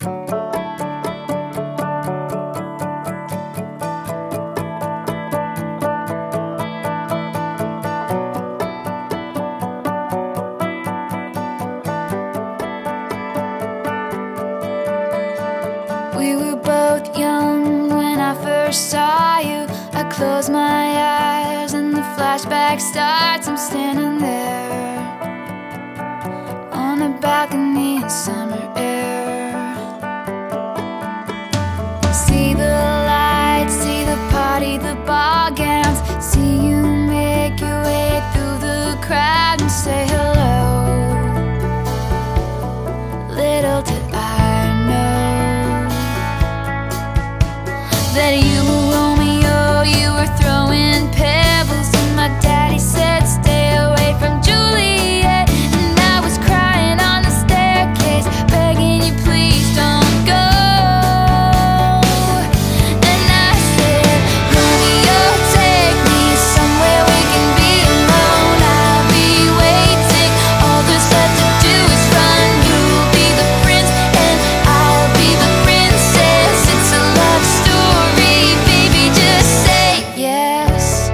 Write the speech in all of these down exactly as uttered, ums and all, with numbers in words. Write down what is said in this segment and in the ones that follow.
We were both young when I first saw you. I close my eyes and the flashback starts. I'm standing there on a balcony in summer air. See the lights, see the party, the ball gowns. See you make your way through the crowd and say hello. Little did I know that you were Romeo, you were throwing pebbles, and my daddy said stay away from Juliet. And I was crying on the staircase, begging you please don't go. And I said, Romeo, take me somewhere we can be alone. I'll be waiting, all there's left to do is run. You'll be the prince and I'll be the princess. It's a love story, baby, just say yes.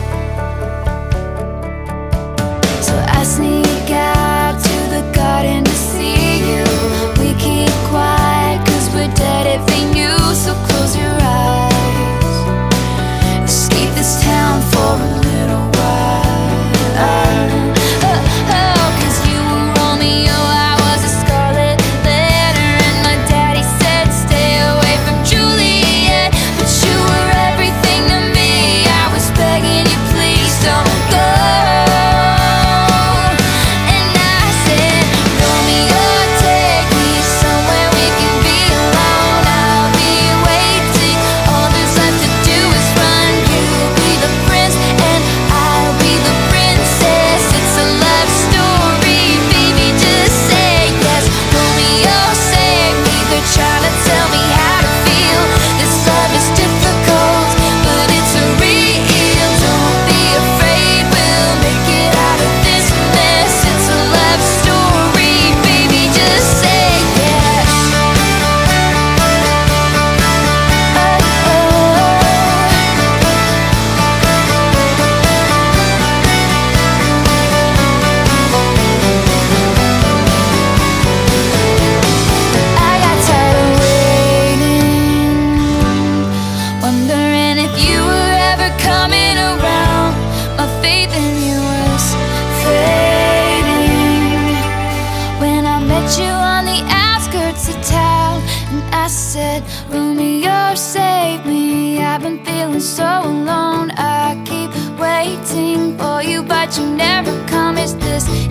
So I sneak out to the garden to see you. We keep quiet cause we're dead if they knew. So close your eyes, escape this town for a little while. Oh, oh, cause you were Romeo, I was a scarlet letter, and my daddy said stay away from Juliet. But you were everything to me, I was begging you please don't go. And I said, Romeo, take me somewhere we can be alone. I'll be waiting, all there's left to do is run. You'll be the prince and I'll be the princess. It's a love story, baby, just say yes. Romeo, save me, they're trying to tell me how to feel. This love is difficult, but it's real. Don't be afraid, we'll make it out of this mess. It's a love story, baby, just say yes. Oh, oh. I got tired of waiting, wondering if you were ever coming around. My faith in you was fading when I met you on the outskirts of town. And I said, Romeo, save me, I've been feeling so alone. I keep waiting for you, but you never come. Is this